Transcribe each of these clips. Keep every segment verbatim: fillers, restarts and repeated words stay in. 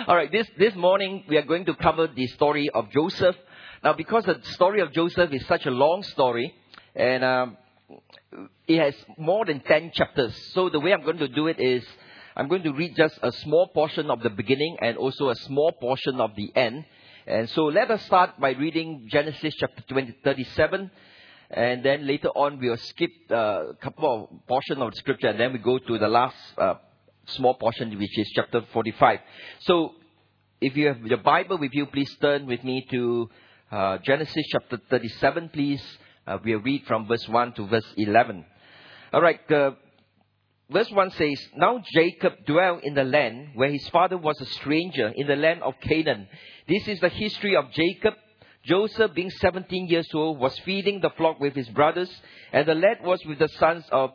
All right, this, this morning we are going to cover the story of Joseph. Now, because the story of Joseph is such a long story, and um, it has more than ten chapters. So the way I'm going to do it is, I'm going to read just a small portion of the beginning and also a small portion of the end. And so let us start by reading Genesis chapter thirty-seven. And then later on we'll skip uh, a couple of portions of the scripture, and then we go to the last uh, small portion, which is chapter forty-five. So if you have your Bible with you, please turn with me to uh, Genesis chapter thirty-seven, please. Uh, we'll read from verse one to verse eleven. All right, uh, verse one says, Now Jacob dwelt in the land where his father was a stranger, in the land of Canaan. This is the history of Jacob. Joseph, being seventeen years old, was feeding the flock with his brothers, and the lad was with the sons of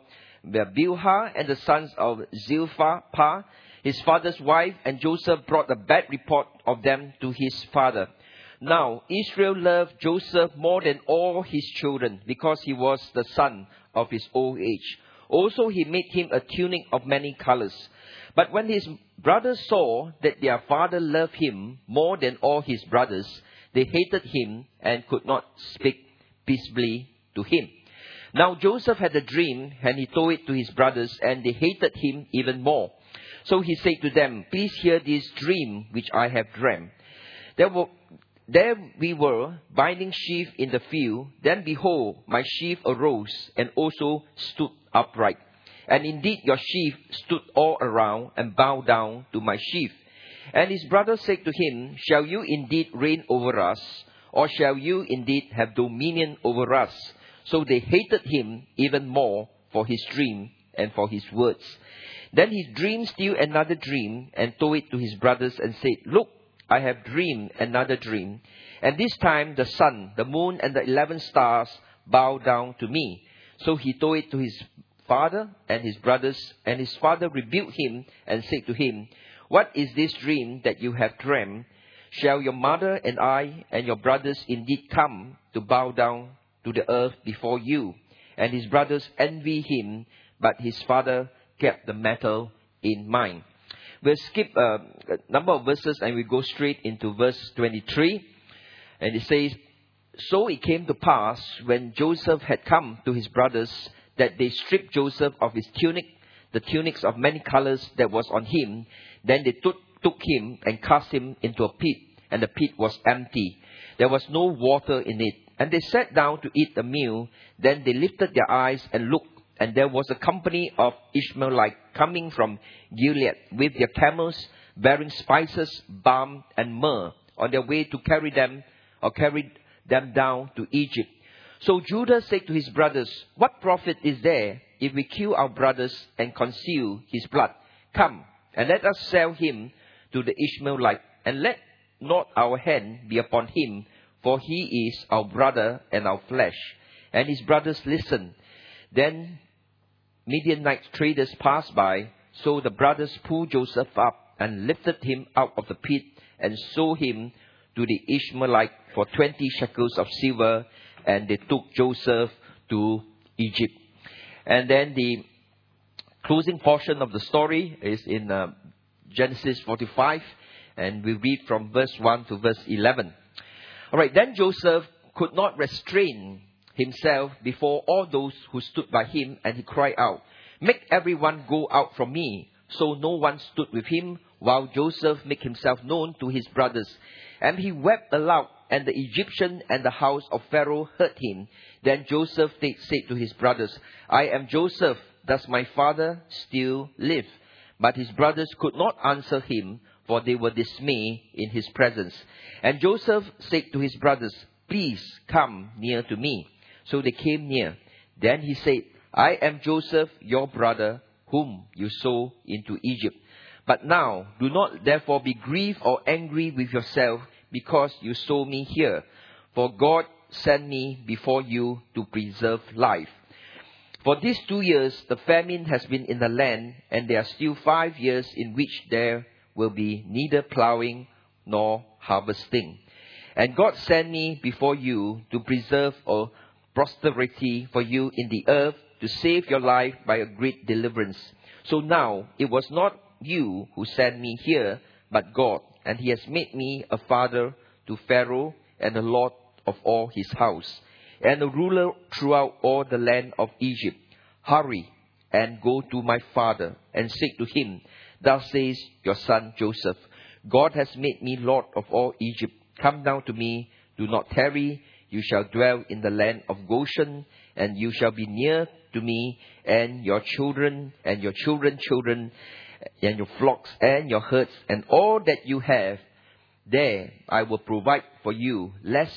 Bilhah and the sons of Zilpah, his father's wife, and Joseph brought a bad report of them to his father. Now Israel loved Joseph more than all his children, because he was the son of his old age. Also he made him a tunic of many colors. But when his brothers saw that their father loved him more than all his brothers, they hated him and could not speak peaceably to him. Now Joseph had a dream, and he told it to his brothers, and they hated him even more. So he said to them, Please hear this dream which I have dreamt. There were, there we were, binding sheaf in the field. Then behold, my sheaf arose and also stood upright. And indeed your sheaf stood all around and bowed down to my sheaf. And his brothers said to him, Shall you indeed reign over us, or shall you indeed have dominion over us? So they hated him even more for his dream and for his words. Then he dreamed still another dream, and told it to his brothers, and said, Look, I have dreamed another dream. And this time the sun, the moon, and the eleven stars bow down to me. So he told it to his father and his brothers, and his father rebuked him and said to him, What is this dream that you have dreamt? Shall your mother and I and your brothers indeed come to bow down to the earth before you? And his brothers envied him, but his father kept the matter in mind. We'll skip a number of verses and we go straight into verse twenty-three. And it says, So it came to pass, when Joseph had come to his brothers, that they stripped Joseph of his tunic, the tunics of many colors that was on him. Then they took, took him and cast him into a pit, and the pit was empty. There was no water in it. And they sat down to eat a meal. Then they lifted their eyes and looked, and there was a company of Ishmaelites coming from Gilead with their camels, bearing spices, balm, and myrrh, on their way to carry them, or carry them down to Egypt. So Judah said to his brothers, What profit is there if we kill our brothers and conceal his blood? Come, and let us sell him to the Ishmaelites, and let not our hand be upon him, for he is our brother and our flesh. And his brothers listened. Then Midianite traders passed by, so the brothers pulled Joseph up and lifted him out of the pit and sold him to the Ishmaelites for twenty shekels of silver, and they took Joseph to Egypt. And then the closing portion of the story is in uh, Genesis forty-five, and we read from verse one to verse eleven. All right, then Joseph could not restrain himself before all those who stood by him, and he cried out, Make everyone go out from me. So no one stood with him, while Joseph made himself known to his brothers. And he wept aloud, and the Egyptian and the house of Pharaoh heard him. Then Joseph said to his brothers, I am Joseph. Does my father still live? But his brothers could not answer him, for they were dismayed in his presence. And Joseph said to his brothers, Please come near to me. So they came near. Then he said, I am Joseph, your brother, whom you sold into Egypt. But now do not therefore be grieved or angry with yourself, because you sold me here. For God sent me before you to preserve life. For these two years the famine has been in the land, and there are still five years in which there will be neither plowing nor harvesting. And God sent me before you to preserve a prosperity for you in the earth, to save your life by a great deliverance. So now it was not you who sent me here, but God. and he has made me a father to Pharaoh and a lord of all his house, and a ruler throughout all the land of Egypt. Hurry and go to my father and say to him, Thus says your son Joseph, God has made me lord of all Egypt. Come down to me, do not tarry. You shall dwell in the land of Goshen, and you shall be near to me, and your children, and your children's children, and your flocks, and your herds, and all that you have. There I will provide for you, lest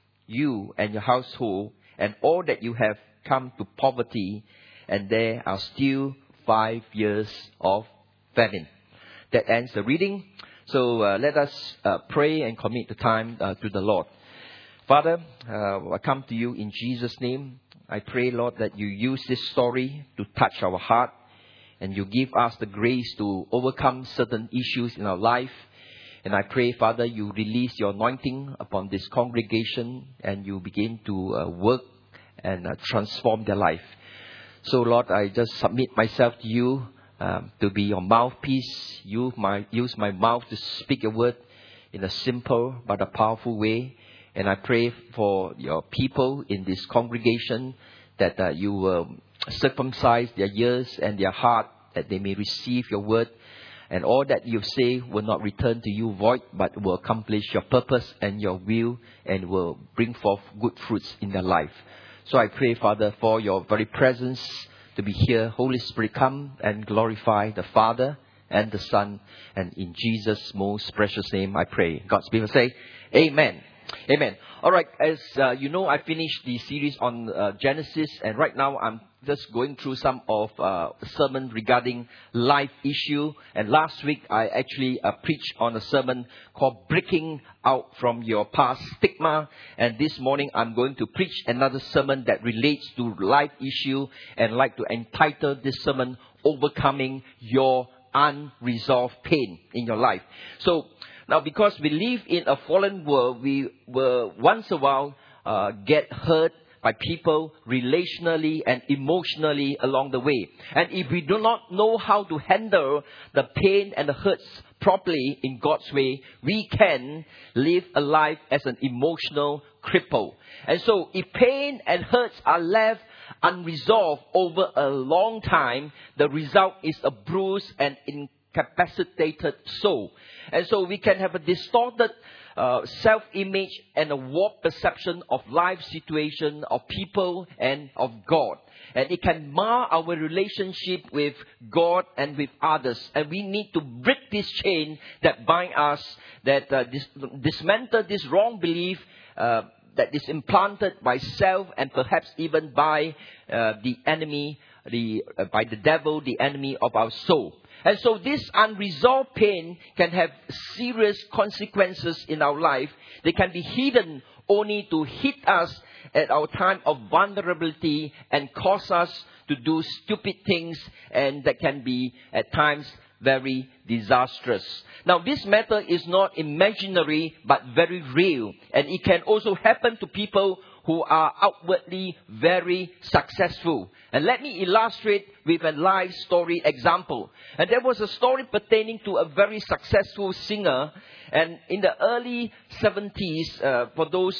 you and your household, and all that you have come to poverty, and there are still five years of famine. That ends the reading. So uh, let us uh, pray and commit the time uh, to the Lord. Father, uh, I come to you in Jesus' name. I pray, Lord, that you use this story to touch our heart, and you give us the grace to overcome certain issues in our life. And I pray, Father, you release your anointing upon this congregation, and you begin to uh, work and uh, transform their life. So, Lord, I just submit myself to you um, to be your mouthpiece. You my, use my mouth to speak your word in a simple but a powerful way. And I pray for your people in this congregation that uh, you will circumcise their ears and their heart, that they may receive your word. And all that you say will not return to you void, but will accomplish your purpose and your will, and will bring forth good fruits in their life. So I pray, Father, for your very presence to be here. Holy Spirit, come and glorify the Father and the Son. And in Jesus' most precious name I pray. God's people say, Amen. Amen. All right, as uh, you know, I finished the series on uh, Genesis, and right now I'm just going through some of uh, sermon regarding life issue. And last week I actually uh, preached on a sermon called Breaking Out from Your Past Stigma. And this morning I'm going to preach another sermon that relates to life issue, and I'd like to entitle this sermon, Overcoming Your Unresolved Pain in Your Life. So now, because we live in a fallen world, we will once in a while uh, get hurt by people relationally and emotionally along the way. And if we do not know how to handle the pain and the hurts properly in God's way, we can live a life as an emotional cripple. And so, if pain and hurts are left unresolved over a long time, the result is a bruised and incapacitated soul. And so we can have a distorted uh, self-image and a warped perception of life situation, of people, and of God. And it can mar our relationship with God and with others. And we need to break this chain that bind us, that uh, dis- dismantle this wrong belief uh, that is implanted by self, and perhaps even by uh, the enemy, the uh, by the devil, the enemy of our soul. And so this unresolved pain can have serious consequences in our life. They can be hidden only to hit us at our time of vulnerability and cause us to do stupid things, and that can be at times very disastrous. Now, this matter is not imaginary but very real, and it can also happen to people who are outwardly very successful. And let me illustrate with a life story example. And there was a story pertaining to a very successful singer. And in the early seventies, uh, for those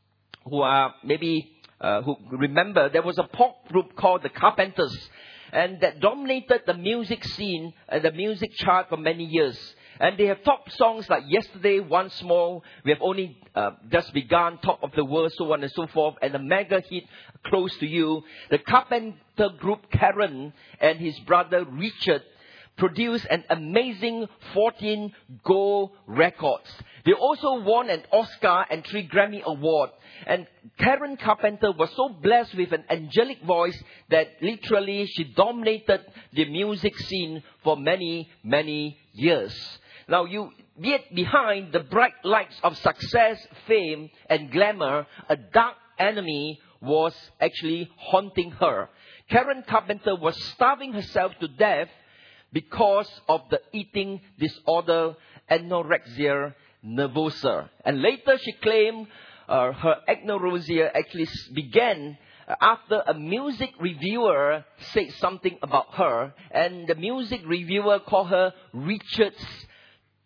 who are maybe uh, who remember, there was a pop group called the Carpenters, and that dominated the music scene and the music chart for many years. And they have top songs like Yesterday, Once More, We Have Only uh, Just Begun, Top of the World, so on and so forth, and the mega hit Close to You. The Carpenter group Karen and his brother Richard produced an amazing fourteen gold records. They also won an Oscar and three Grammy Awards. And Karen Carpenter was so blessed with an angelic voice that literally she dominated the music scene for many, many years. Now, you yet behind the bright lights of success, fame, and glamour, a dark enemy was actually haunting her. Karen Carpenter was starving herself to death because of the eating disorder, anorexia nervosa. And later she claimed uh, her anorexia actually began after a music reviewer said something about her. And the music reviewer called her Richard's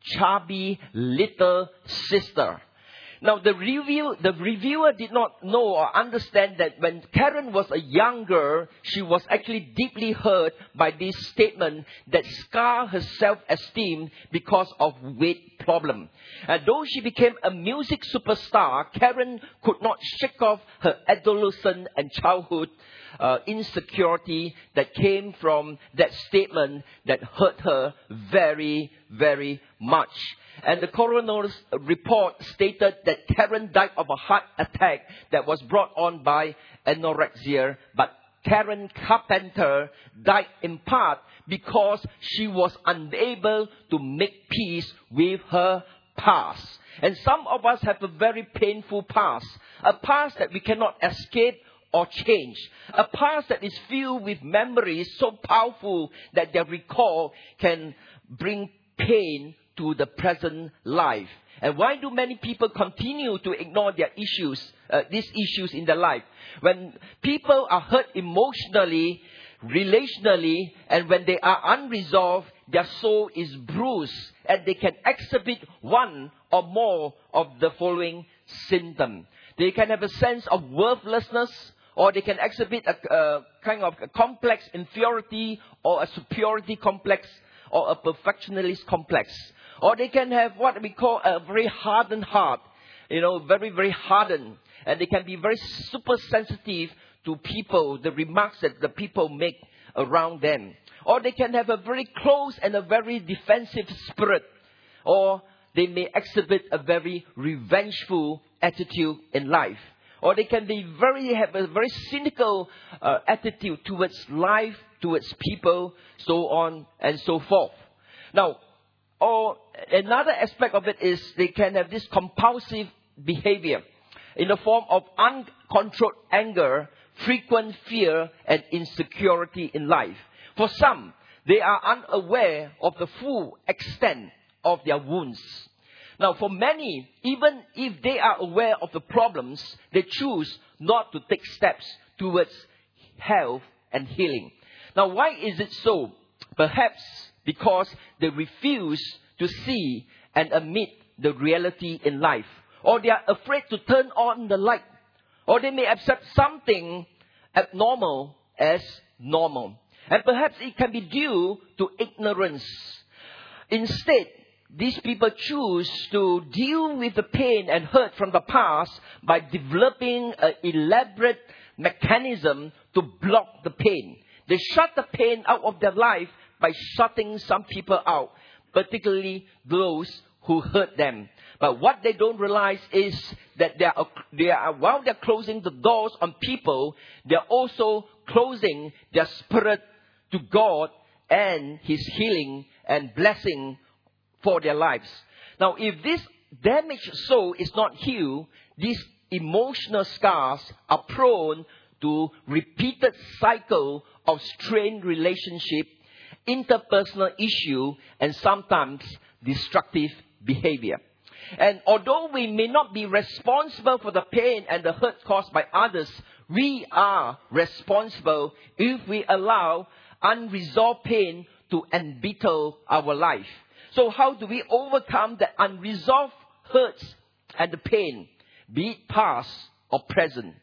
chubby little sister. Now, the review, the reviewer did not know or understand that when Karen was a young girl, she was actually deeply hurt by this statement that scarred her self-esteem because of weight problem. And though she became a music superstar, Karen could not shake off her adolescent and childhood uh, insecurity that came from that statement that hurt her very, very much. And the coroner's report stated that Karen died of a heart attack that was brought on by anorexia. But Karen Carpenter died in part because she was unable to make peace with her past. And some of us have a very painful past. A past that we cannot escape or change. A past that is filled with memories so powerful that their recall can bring pain to the present life. And why do many people continue to ignore their issues, uh, these issues in their life? When people are hurt emotionally, relationally, and when they are unresolved, their soul is bruised, and they can exhibit one or more of the following symptoms. They can have a sense of worthlessness, or they can exhibit a, a kind of a complex inferiority or a superiority complex, or a perfectionist complex. Or they can have what we call a very hardened heart. You know, very, very hardened. And they can be very super sensitive to people, the remarks that the people make around them. Or they can have a very close and a very defensive spirit. Or they may exhibit a very revengeful attitude in life. Or they can be very have a very cynical uh, attitude towards life, towards people, so on and so forth. Now, or another aspect of it is they can have this compulsive behavior in the form of uncontrolled anger, frequent fear, and insecurity in life. For some, they are unaware of the full extent of their wounds. Now, for many, even if they are aware of the problems, they choose not to take steps towards health and healing. Now, why is it so? Perhaps because they refuse to see and admit the reality in life. Or they are afraid to turn on the light. Or they may accept something abnormal as normal. And perhaps it can be due to ignorance. Instead, these people choose to deal with the pain and hurt from the past by developing an elaborate mechanism to block the pain. They shut the pain out of their life by shutting some people out, particularly those who hurt them. But what they don't realize is that they are, they are, while they're closing the doors on people, they're also closing their spirit to God and His healing and blessing for their lives. Now, if this damaged soul is not healed, these emotional scars are prone to repeated cycle of strained relationship, interpersonal issue, and sometimes destructive behavior. And although we may not be responsible for the pain and the hurt caused by others, we are responsible if we allow unresolved pain to embitter our life. So how do we overcome the unresolved hurts and the pain, be it past or present?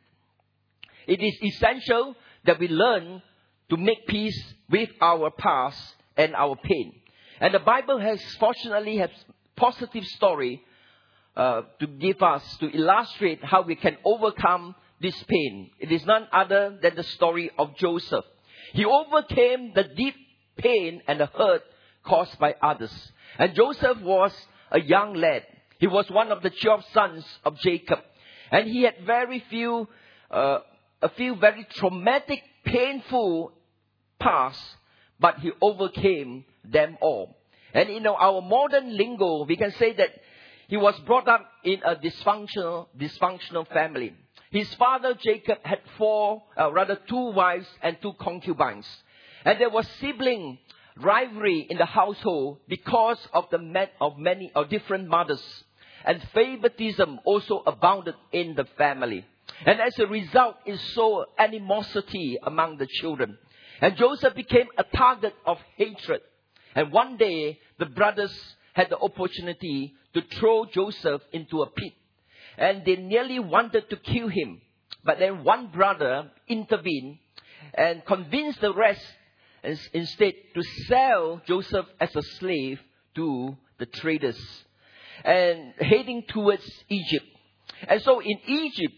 It is essential that we learn to make peace with our past and our pain. And the Bible has, fortunately, has positive story uh, to give us, to illustrate how we can overcome this pain. It is none other than the story of Joseph. He overcame the deep pain and the hurt caused by others. And Joseph was a young lad. He was one of the twelve sons of Jacob. And he had very few, uh, a few very traumatic, painful past, but he overcame them all. And in our modern lingo, we can say that he was brought up in a dysfunctional, dysfunctional family. His father Jacob had four, uh, rather two wives and two concubines. And there was sibling rivalry in the household because of the met of many or different mothers. And favoritism also abounded in the family. And as a result, it saw animosity among the children. And Joseph became a target of hatred. And one day, the brothers had the opportunity to throw Joseph into a pit. And they nearly wanted to kill him. But then one brother intervened and convinced the rest instead to sell Joseph as a slave to the traders and heading towards Egypt. And so in Egypt,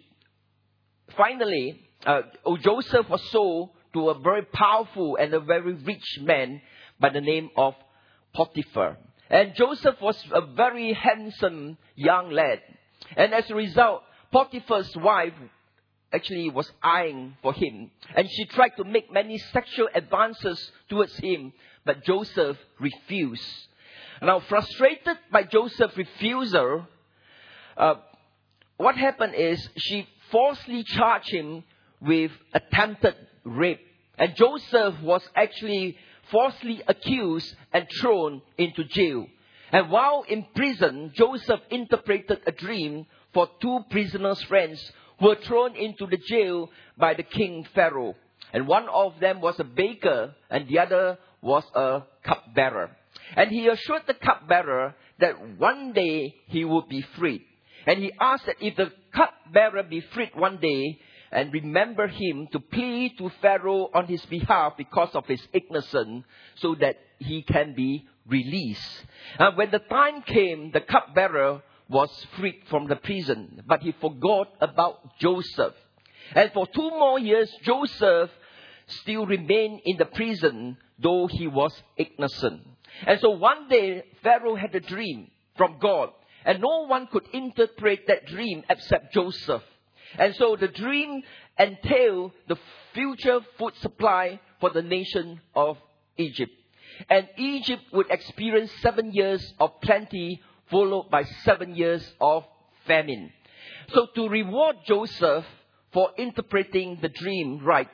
finally, uh, Joseph was sold to a very powerful and a very rich man by the name of Potiphar. And Joseph was a very handsome young lad. And as a result, Potiphar's wife actually was eyeing for him. And she tried to make many sexual advances towards him. But Joseph refused. Now, frustrated by Joseph's refusal, uh, what happened is she falsely charged him with attempted rape. And Joseph was actually falsely accused and thrown into jail. And while in prison, Joseph interpreted a dream for two prisoners' friends who were thrown into the jail by the king Pharaoh. And one of them was a baker and the other was a cupbearer. And he assured the cupbearer that one day he would be freed. And he asked that if the cupbearer be freed one day, and remember him to plead to Pharaoh on his behalf because of his innocence, so that he can be released. And when the time came, the cupbearer was freed from the prison, but he forgot about Joseph. And for two more years, Joseph still remained in the prison, though he was innocent. And so one day, Pharaoh had a dream from God, and no one could interpret that dream except Joseph. And so the dream entailed the future food supply for the nation of Egypt. And Egypt would experience seven years of plenty, followed by seven years of famine. So to reward Joseph for interpreting the dream right,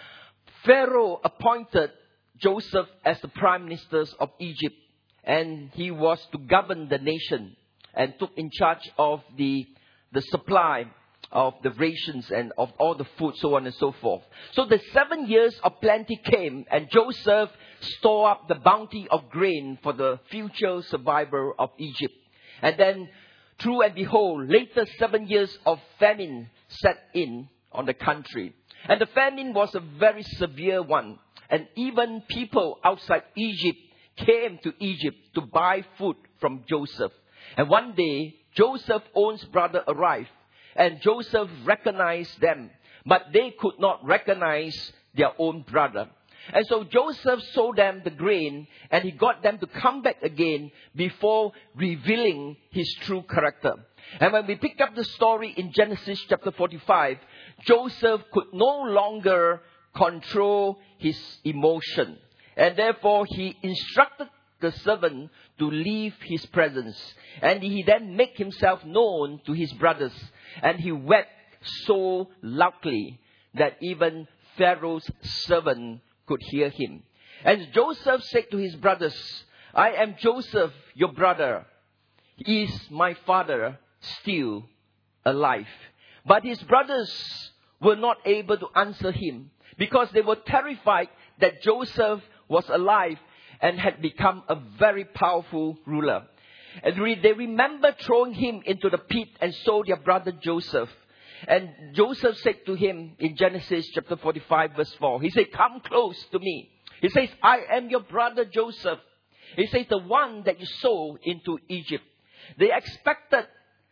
Pharaoh appointed Joseph as the prime minister of Egypt. And he was to govern the nation and took in charge of the, the supply of the rations and of all the food, so on and so forth. So the seven years of plenty came, and Joseph stored up the bounty of grain for the future survival of Egypt. And then, true and behold, later seven years of famine set in on the country. And the famine was a very severe one. And even people outside Egypt came to Egypt to buy food from Joseph. And one day, Joseph's own brother arrived. And Joseph recognized them, but they could not recognize their own brother. And so Joseph sold them the grain, and he got them to come back again before revealing his true character. And when we pick up the story in Genesis chapter forty-five, Joseph could no longer control his emotion. And therefore he instructed the servant to leave his presence. And he then made himself known to his brothers. And he wept so loudly that even Pharaoh's servant could hear him. And Joseph said to his brothers, I am Joseph, your brother. Is my father still alive? But his brothers were not able to answer him, because they were terrified that Joseph was alive and had become a very powerful ruler. And they remember throwing him into the pit and sold their brother Joseph. And Joseph said to him in Genesis chapter forty-five verse four, he said, come close to me. He says, I am your brother Joseph. He says, the one that you sold into Egypt. They expected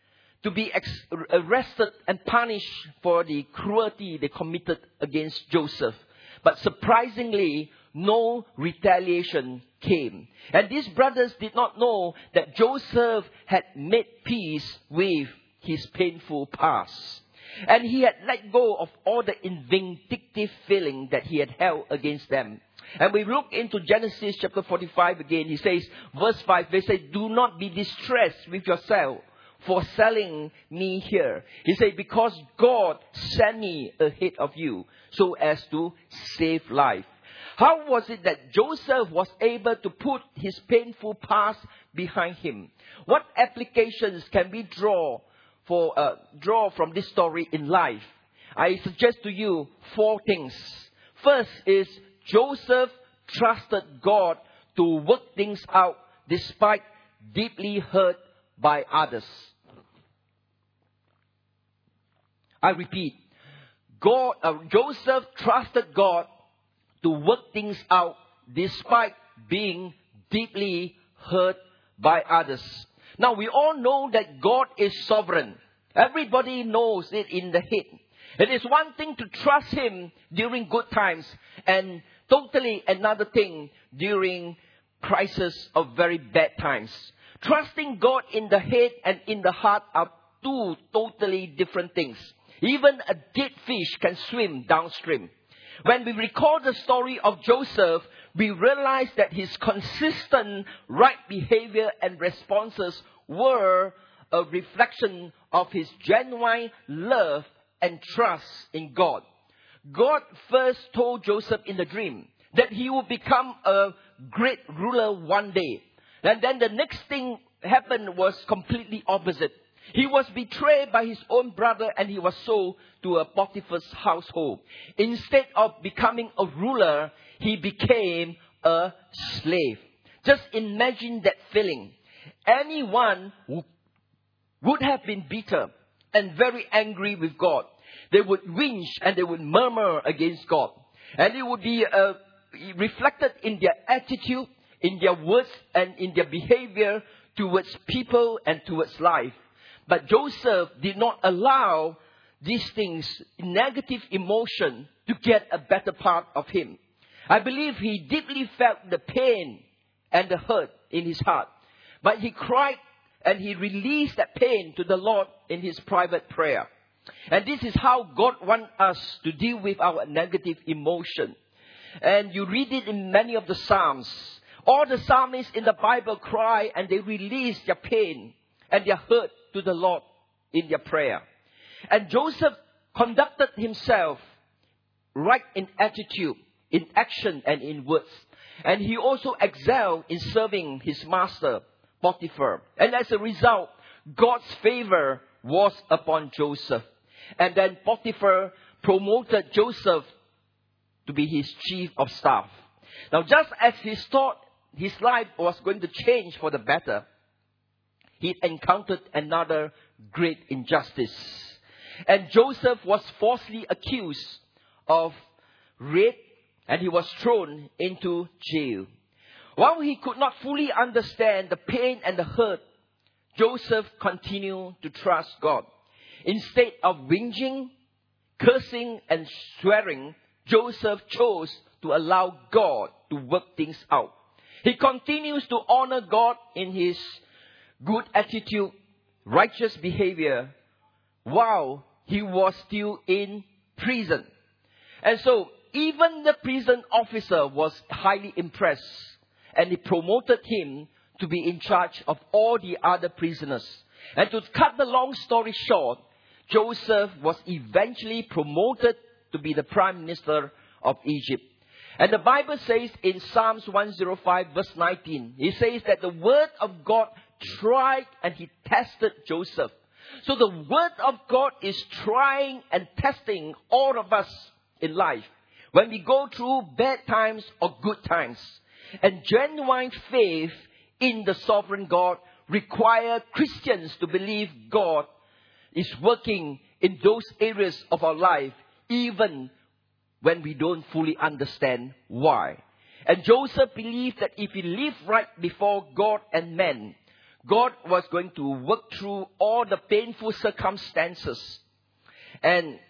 to be ex- arrested and punished for the cruelty they committed against Joseph. But surprisingly, no retaliation came. And these brothers did not know that Joseph had made peace with his painful past. And he had let go of all the vindictive feeling that he had held against them. And we look into Genesis chapter forty-five again. He says, verse five, they say, do not be distressed with yourself for selling me here. He said, because God sent me ahead of you so as to save life. How was it that Joseph was able to put his painful past behind him? What applications can we draw for uh, draw from this story in life? I suggest to you four things. First is Joseph trusted God to work things out despite deeply hurt by others. I repeat, God, uh, Joseph trusted God to work things out despite being deeply hurt by others. Now, we all know that God is sovereign. Everybody knows it in the head. It is one thing to trust Him during good times and totally another thing during crisis of very bad times. Trusting God in the head and in the heart are two totally different things. Even a dead fish can swim downstream. When we recall the story of Joseph, we realize that his consistent right behavior and responses were a reflection of his genuine love and trust in God. God first told Joseph in the dream that he would become a great ruler one day. And then the next thing happened was completely opposite. He was betrayed by his own brother and he was sold to a Potiphar's household. Instead of becoming a ruler, he became a slave. Just imagine that feeling. Anyone who would have been bitter and very angry with God. They would whinge and they would murmur against God. And it would be uh, reflected in their attitude, in their words and in their behavior towards people and towards life. But Joseph did not allow these things, negative emotion, to get a better part of him. I believe he deeply felt the pain and the hurt in his heart. But he cried and he released that pain to the Lord in his private prayer. And this is how God wants us to deal with our negative emotion. And you read it in many of the Psalms. All the psalmists in the Bible cry and they release their pain and their hurt to the Lord in their prayer. And Joseph conducted himself right in attitude, in action and in words. And he also excelled in serving his master, Potiphar. And as a result, God's favor was upon Joseph. And then Potiphar promoted Joseph to be his chief of staff. Now, just as he thought his life was going to change for the better, he encountered another great injustice. And Joseph was falsely accused of rape and he was thrown into jail. While he could not fully understand the pain and the hurt, Joseph continued to trust God. Instead of whinging, cursing and swearing, Joseph chose to allow God to work things out. He continues to honor God in his good attitude, righteous behavior, while he was still in prison. And so, even the prison officer was highly impressed, and he promoted him to be in charge of all the other prisoners. And to cut the long story short, Joseph was eventually promoted to be the prime minister of Egypt. And the Bible says in Psalms one oh five verse nineteen, it says that the word of God tried and he tested Joseph. So the word of God is trying and testing all of us in life. When we go through bad times or good times. And genuine faith in the sovereign God requires Christians to believe God is working in those areas of our life, even when we don't fully understand why. And Joseph believed that if he lived right before God and men, God was going to work through all the painful circumstances and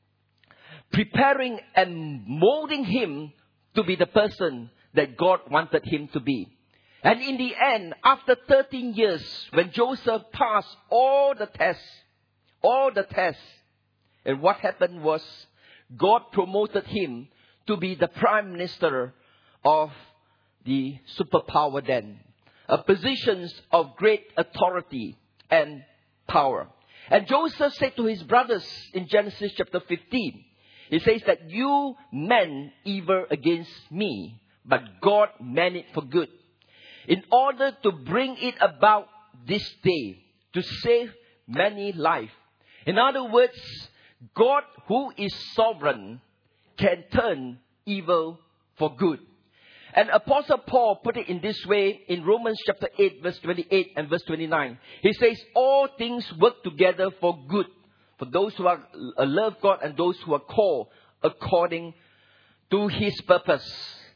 preparing and molding him to be the person that God wanted him to be. And in the end, after thirteen years, when Joseph passed all the tests, all the tests, and what happened was God promoted him to be the prime minister of the superpower then. A position of great authority and power. And Joseph said to his brothers in Genesis chapter fifteen, he says that you meant evil against me, but God meant it for good, in order to bring it about this day, to save many lives. In other words, God, who is sovereign, can turn evil for good. And Apostle Paul put it in this way in Romans chapter eight, verse twenty-eight and verse twenty-nine. He says, all things work together for good, for those who are uh, love God and those who are called according to His purpose.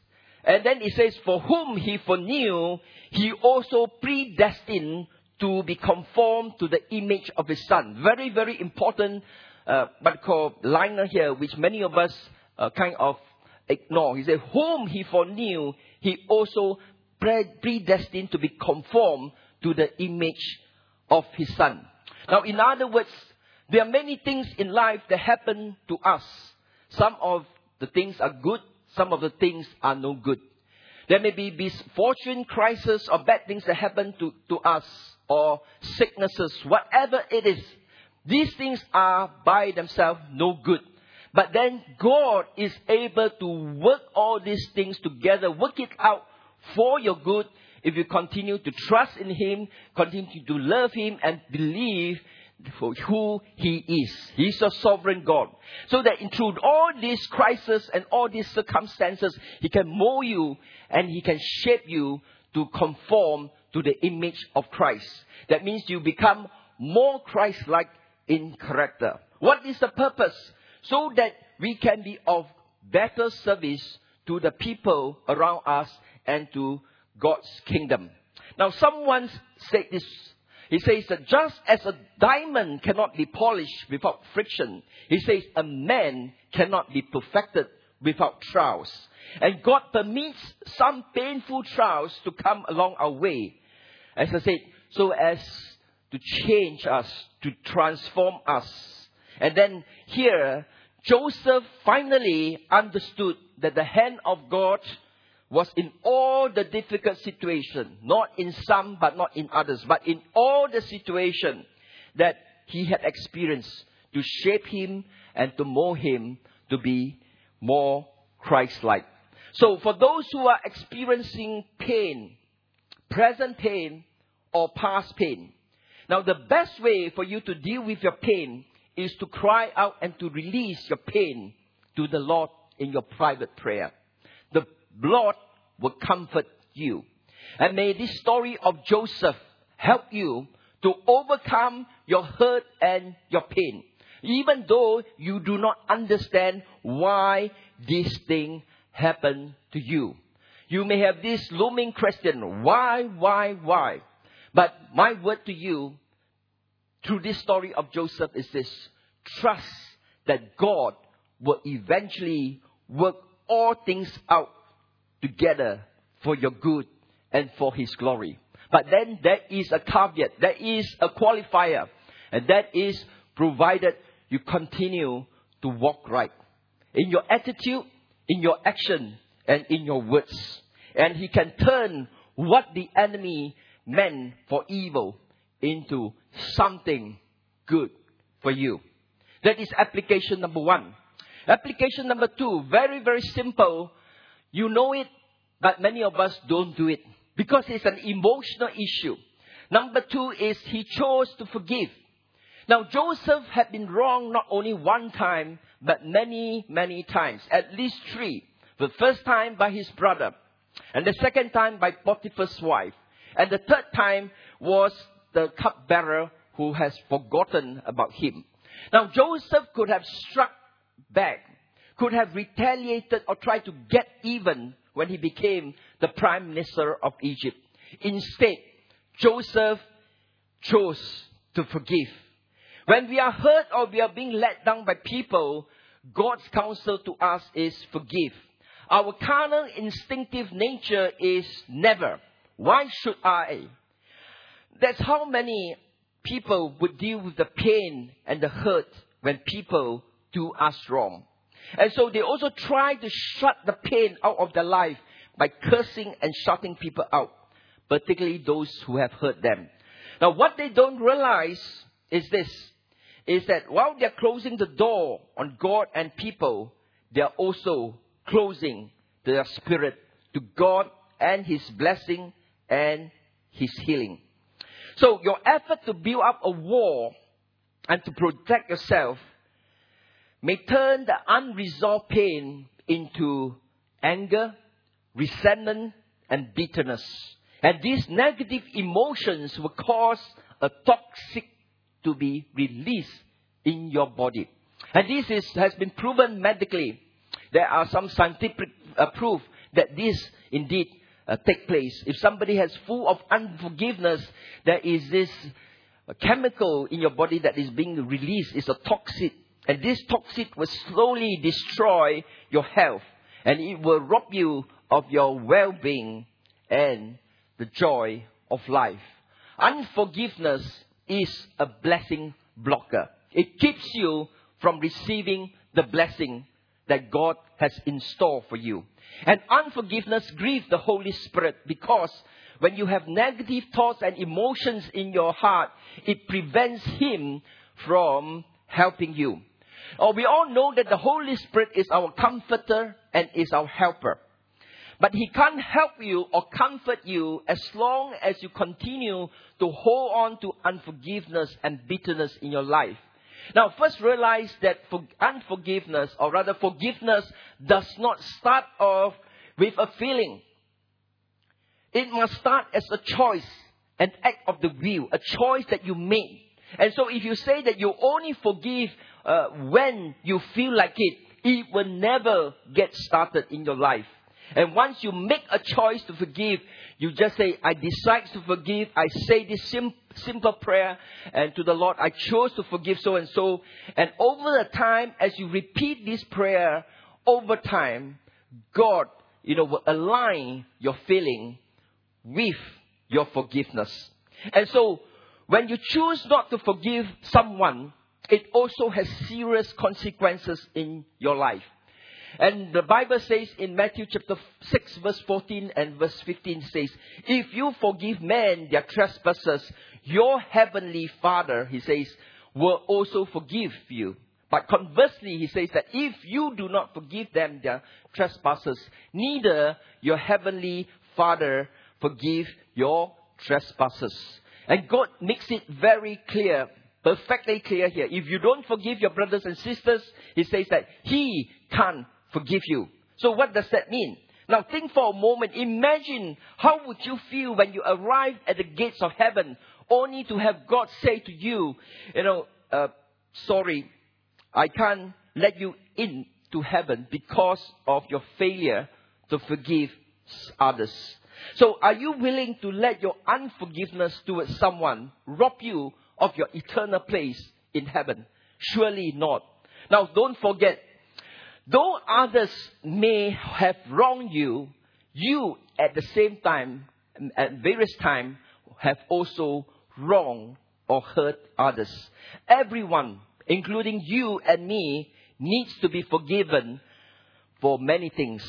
And then it says, for whom He foreknew, He also predestined to be conformed to the image of His Son. Very, very important, uh, but called liner here, which many of us uh, kind of ignore. He said, whom He foreknew, He also predestined to be conformed to the image of His Son. Now, in other words, there are many things in life that happen to us. Some of the things are good, some of the things are no good. There may be misfortune, crisis, or bad things that happen to, to us, or sicknesses, whatever it is. These things are by themselves no good. But then God is able to work all these things together, work it out for your good if you continue to trust in Him, continue to love Him and believe for who He is. He's a sovereign God. So that in through all these crises and all these circumstances, He can mold you and He can shape you to conform to the image of Christ. That means you become more Christ-like in character. What is the purpose? So that we can be of better service to the people around us and to God's kingdom. Now, someone said this. He says that just as a diamond cannot be polished without friction, He says a man cannot be perfected without trials. And God permits some painful trials to come along our way, as I said, so as to change us, to transform us. And then here, Joseph finally understood that the hand of God was in all the difficult situations, not in some, but not in others, but in all the situations that he had experienced to shape him and to mold him to be more Christ-like. So for those who are experiencing pain, present pain or past pain, now the best way for you to deal with your pain is to cry out and to release your pain to the Lord in your private prayer. The Lord will comfort you. And may this story of Joseph help you to overcome your hurt and your pain, even though you do not understand why this thing happened to you. You may have this looming question, why, why, why? But my word to you through this story of Joseph is this: trust that God will eventually work all things out together for your good and for His glory. But then there is a caveat, there is a qualifier, and that is provided you continue to walk right in your attitude, in your action, and in your words. And He can turn what the enemy meant for evil into something good for you. That is application number one. Application number two, very, very simple. You know it, but many of us don't do it because it's an emotional issue. Number two is he chose to forgive. Now, Joseph had been wrong not only one time, but many, many times. At least three. The first time by his brother. And the second time by Potiphar's wife. And the third time was the cupbearer who has forgotten about him. Now, Joseph could have struck back, could have retaliated or tried to get even when he became the prime minister of Egypt. Instead, Joseph chose to forgive. When we are hurt or we are being let down by people, God's counsel to us is forgive. Our carnal instinctive nature is never. Why should I? That's how many people would deal with the pain and the hurt when people do us wrong. And so they also try to shut the pain out of their life by cursing and shutting people out, particularly those who have hurt them. Now, what they don't realize is this, is that while they're closing the door on God and people, they're also closing their spirit to God and His blessing and His healing. So your effort to build up a wall and to protect yourself may turn the unresolved pain into anger, resentment, and bitterness. And these negative emotions will cause a toxic to be released in your body. And this is, has been proven medically. There are some scientific uh, proof that this indeed uh, take place. If somebody has full of unforgiveness, there is this chemical in your body that is being released. It's a toxic. And this toxic will slowly destroy your health. And it will rob you of your well-being and the joy of life. Unforgiveness is a blessing blocker. It keeps you from receiving the blessing that God has in store for you. And unforgiveness grieves the Holy Spirit, because when you have negative thoughts and emotions in your heart, it prevents Him from helping you. Oh, we all know that the Holy Spirit is our comforter and is our helper. But He can't help you or comfort you as long as you continue to hold on to unforgiveness and bitterness in your life. Now, first realize that for unforgiveness, or rather forgiveness, does not start off with a feeling. It must start as a choice, an act of the will, a choice that you made. And so if you say that you only forgive uh, when you feel like it, it will never get started in your life. And once you make a choice to forgive, you just say, I decide to forgive. I say this sim- simple prayer and to the Lord, I chose to forgive so and so. And over the time, as you repeat this prayer, over time, God, you know, will align your feeling with your forgiveness. And so, when you choose not to forgive someone, it also has serious consequences in your life. And the Bible says in Matthew chapter six verse fourteen and verse fifteen says, if you forgive men their trespasses, your heavenly Father, He says, will also forgive you. But conversely, He says that if you do not forgive them their trespasses, neither your heavenly Father forgive your trespasses. And God makes it very clear, perfectly clear here. If you don't forgive your brothers and sisters, He says that He can't forgive you. So what does that mean? Now think for a moment. Imagine how would you feel when you arrive at the gates of heaven, only to have God say to you, you know, uh, sorry, I can't let you in to heaven because of your failure to forgive others. So are you willing to let your unforgiveness towards someone rob you of your eternal place in heaven? Surely not. Now don't forget, though others may have wronged you, you at the same time, at various times, have also wronged or hurt others. Everyone, including you and me, needs to be forgiven for many things.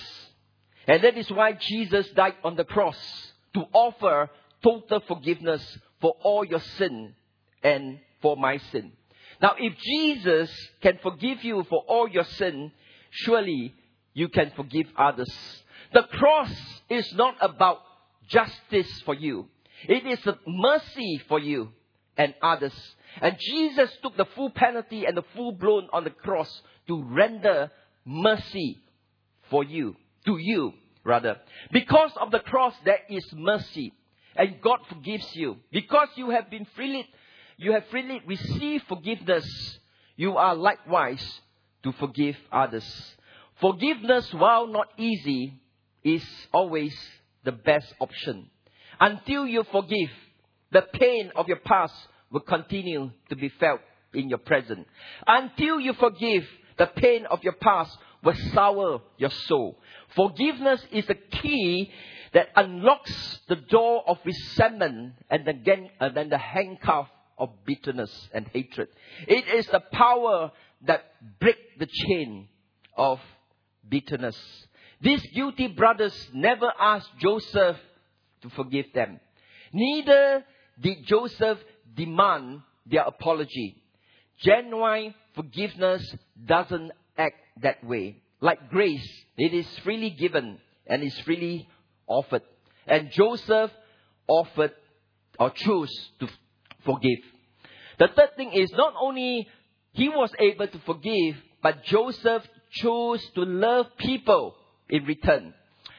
And that is why Jesus died on the cross, to offer total forgiveness for all your sin and for my sin. Now, if Jesus can forgive you for all your sin, surely you can forgive others. The cross is not about justice for you. It is a mercy for you and others. And Jesus took the full penalty and the full blown on the cross to render mercy for you, to you rather. Because of the cross there is mercy, and God forgives you. Because you have been freely, you have freely received forgiveness, you are likewise to forgive others. Forgiveness, while not easy, is always the best option. Until you forgive, the pain of your past will continue to be felt in your present. Until you forgive, the pain of your past will sour your soul. Forgiveness is the key that unlocks the door of resentment and then, and then the handcuff of bitterness and hatred. It is the power that breaks the chain of bitterness. These guilty brothers never asked Joseph to forgive them. Neither did Joseph demand their apology. Genuine forgiveness doesn't act that way. Like grace, it is freely given and is freely offered. And Joseph offered or chose to forgive. The third thing is, not only he was able to forgive, but Joseph chose to love people in return.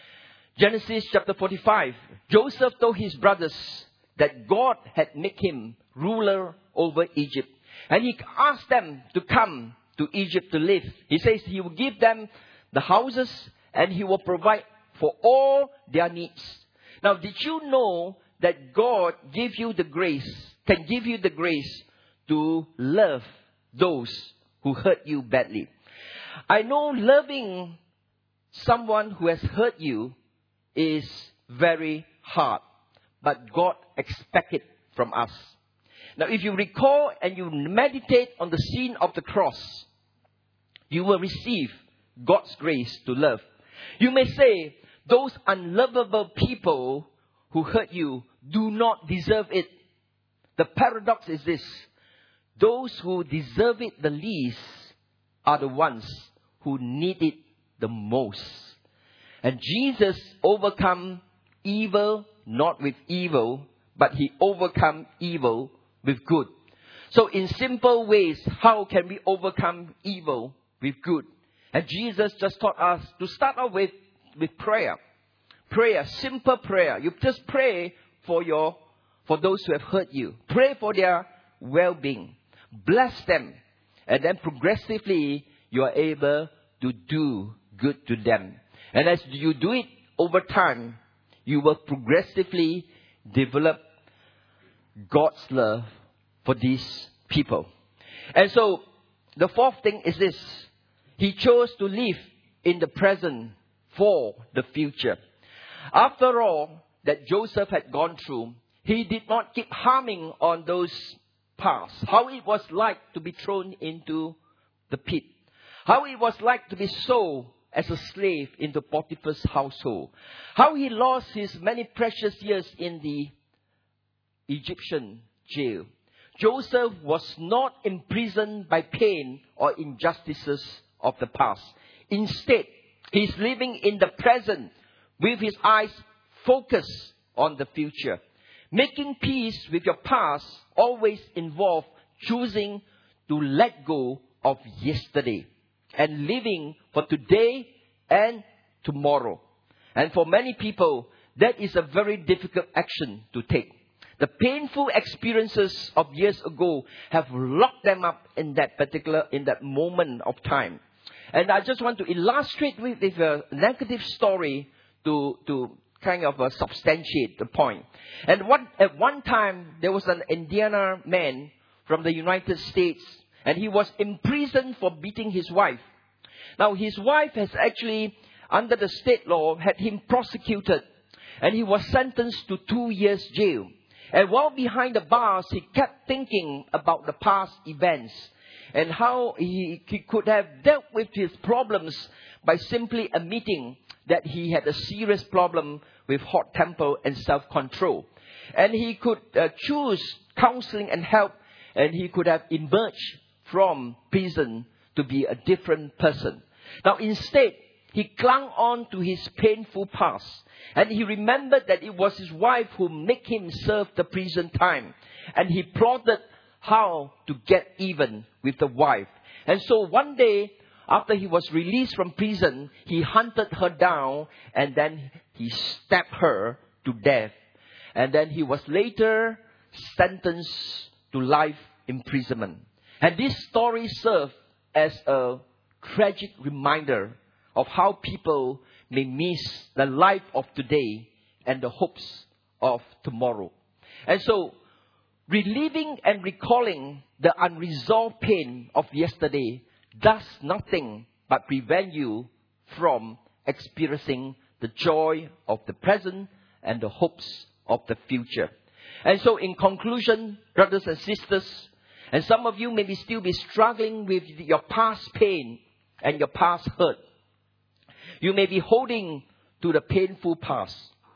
Genesis chapter forty-five, Joseph told his brothers that God had made him ruler over Egypt. And he asked them to come to Egypt to live. He says he will give them the houses and he will provide for all their needs. Now, did you know that God give you the grace, can give you the grace to love those who hurt you badly? I know loving someone who has hurt you is very hard, but God expects it from us. Now, if you recall and you meditate on the scene of the cross, you will receive God's grace to love. You may say, those unlovable people who hurt you do not deserve it. The paradox is this: those who deserve it the least are the ones who need it the most. And Jesus overcome evil not with evil, but he overcome evil with good. So in simple ways, how can we overcome evil with good? And Jesus just taught us to start off with, with prayer. Prayer, simple prayer. You just pray for your for those who have hurt you. Pray for their well-being. Bless them. And then progressively, you are able to do good to them. And as you do it over time, you will progressively develop God's love for these people. And so, the fourth thing is this: he chose to live in the present for the future. After all that Joseph had gone through, he did not keep harming on those past. How it was like to be thrown into the pit. How it was like to be sold as a slave into Potiphar's household. How he lost his many precious years in the Egyptian jail. Joseph was not imprisoned by pain or injustices of the past. Instead, he's living in the present with his eyes focused on the future. Making peace with your past always involves choosing to let go of yesterday and living for today and tomorrow. And for many people, that is a very difficult action to take. The painful experiences of years ago have locked them up in that particular, in that moment of time. And I just want to illustrate with, with a negative story to, to kind of uh, substantiate the point. And one, at one time, there was an Indiana man from the United States, and he was imprisoned for beating his wife. Now, his wife has actually, under the state law, had him prosecuted, and he was sentenced to two years jail. And while behind the bars, he kept thinking about the past events and how he, he could have dealt with his problems by simply admitting that he had a serious problem with hot temper and self-control. And he could uh, choose counseling and help, and he could have emerged from prison to be a different person. Now, instead, he clung on to his painful past. And he remembered that it was his wife who made him serve the prison time. And he plotted how to get even with the wife. And so one day, after he was released from prison, he hunted her down and then he stabbed her to death. And then he was later sentenced to life imprisonment. And this story served as a tragic reminder of how people may miss the life of today and the hopes of tomorrow. And so, reliving and recalling the unresolved pain of yesterday does nothing but prevent you from experiencing the joy of the present and the hopes of the future. And so, in conclusion, brothers and sisters, and some of you maybe still be struggling with your past pain and your past hurt. You may be holding to the painful past.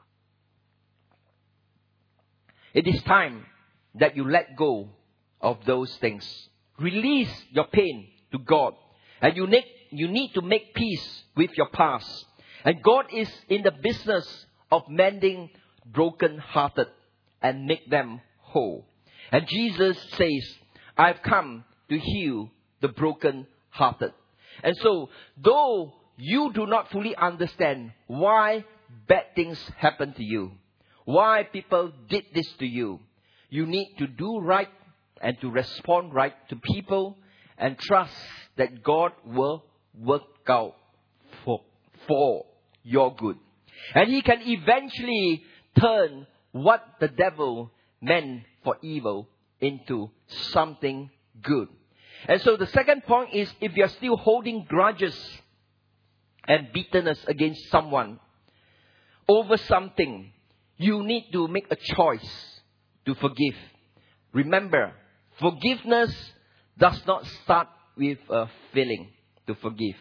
It is time that you let go of those things. Release your pain to God. And you need, you need to make peace with your past. And God is in the business of mending broken-hearted and make them whole. And Jesus says, I've come to heal the broken-hearted. And so, though you do not fully understand why bad things happened to you, why people did this to you, you need to do right and to respond right to people and trust that God will work out for, for your good. And He can eventually turn what the devil meant for evil into something good. And so the second point is, if you are still holding grudges and bitterness against someone over something, you need to make a choice to forgive. Remember, forgiveness does not start with a feeling to forgive.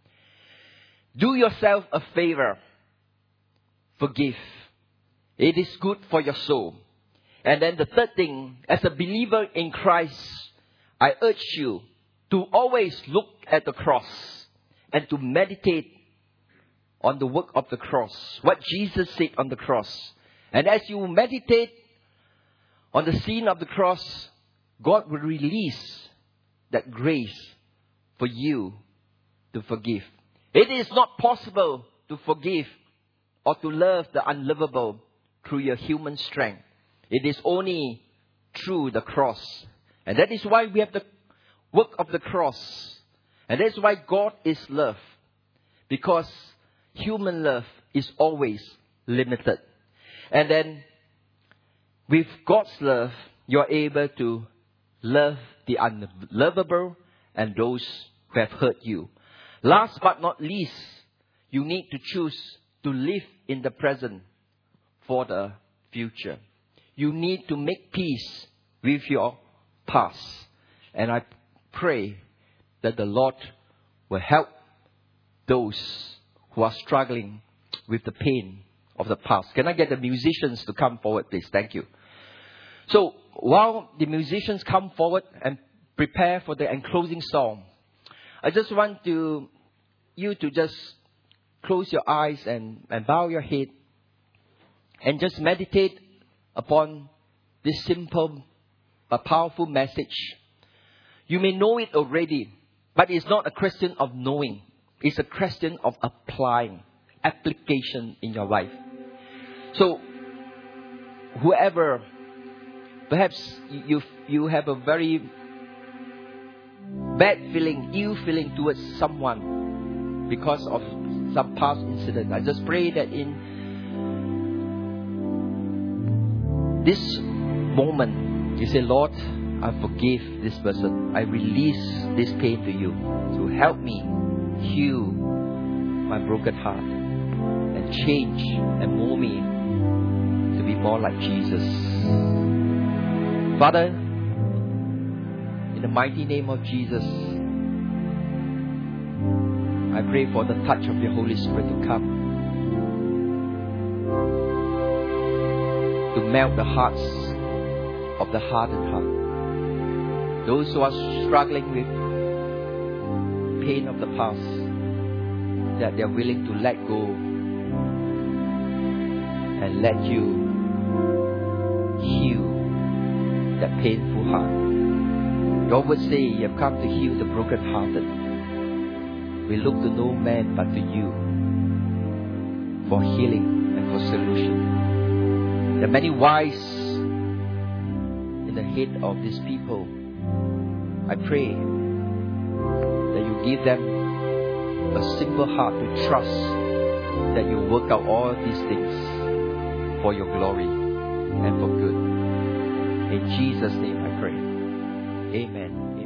Do yourself a favor. Forgive. It is good for your soul. And then the third thing, as a believer in Christ, I urge you to always look at the cross and to meditate on the work of the cross, what Jesus said on the cross. And as you meditate on the scene of the cross, God will release that grace for you to forgive. It is not possible to forgive or to love the unlovable through your human strength. It is only through the cross. And that is why we have the work of the cross. And that's why God is love. Because human love is always limited. And then with God's love, you're able to love the unlovable and those who have hurt you. Last but not least, you need to choose to live in the present for the future. You need to make peace with your past. And I pray that the Lord will help those who are struggling with the pain of the past. Can I get the musicians to come forward, please? Thank you. So, while the musicians come forward and prepare for the enclosing song, I just want to you to just close your eyes and, and bow your head and just meditate upon this simple but powerful message. You may know it already, but it's not a question of knowing. It's a question of applying, application in your life. So, whoever, perhaps you you have a very bad feeling, ill feeling towards someone because of some past incident, I just pray that in this moment, you say, Lord, I forgive this person. I release this pain to you. So help me heal my broken heart and change and mold me to be more like Jesus. Father, in the mighty name of Jesus, I pray for the touch of your Holy Spirit to come, to melt the hearts of the hardened heart. Those who are struggling with pain of the past, that they are willing to let go and let you heal that painful heart. Your words say you have come to heal the brokenhearted. We look to no man but to you for healing and for solution. There are many wise in the head of these people. I pray that you give them a simple heart to trust that you work out all these things for your glory and for good. In Jesus' name I pray. Amen.